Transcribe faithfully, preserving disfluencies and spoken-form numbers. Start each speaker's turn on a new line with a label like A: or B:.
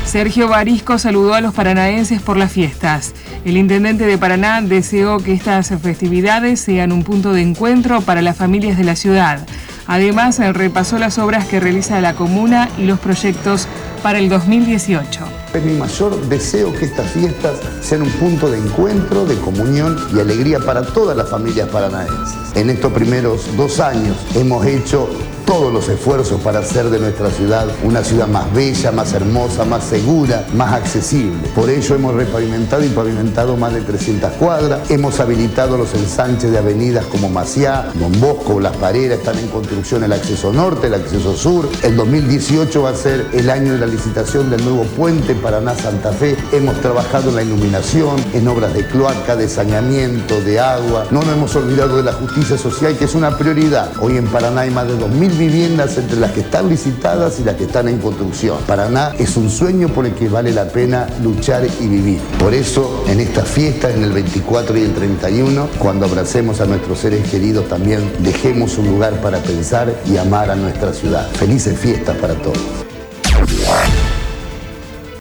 A: Sergio Barisco saludó a los paranaenses por las fiestas. El intendente de Paraná deseó que estas festividades sean un punto de encuentro para las familias de la ciudad. Además, repasó las obras que realiza la comuna y los proyectos para el dos mil dieciocho.
B: Es mi mayor deseo que estas fiestas sean un punto de encuentro, de comunión y alegría para todas las familias paranaenses. En estos primeros dos años hemos hecho todos los esfuerzos para hacer de nuestra ciudad una ciudad más bella, más hermosa, más segura, más accesible. Por ello hemos repavimentado y pavimentado más de trescientas cuadras, hemos habilitado los ensanches de avenidas como Maciá, Don Bosco, Las Pareras, están en construcción el acceso norte, el acceso sur. El dos mil dieciocho va a ser el año de la licitación del nuevo puente Paraná-Santa Fe. Hemos trabajado en la iluminación, en obras de cloaca, de saneamiento, de agua. No nos hemos olvidado de la justicia social, que es una prioridad. Hoy en Paraná hay más de dos mil viviendas entre las que están licitadas y las que están en construcción. Paraná es un sueño por el que vale la pena luchar y vivir. Por eso, en estas fiestas, en el veinticuatro y el treinta y uno, cuando abracemos a nuestros seres queridos, también dejemos un lugar para pensar y amar a nuestra ciudad. Felices fiestas para todos.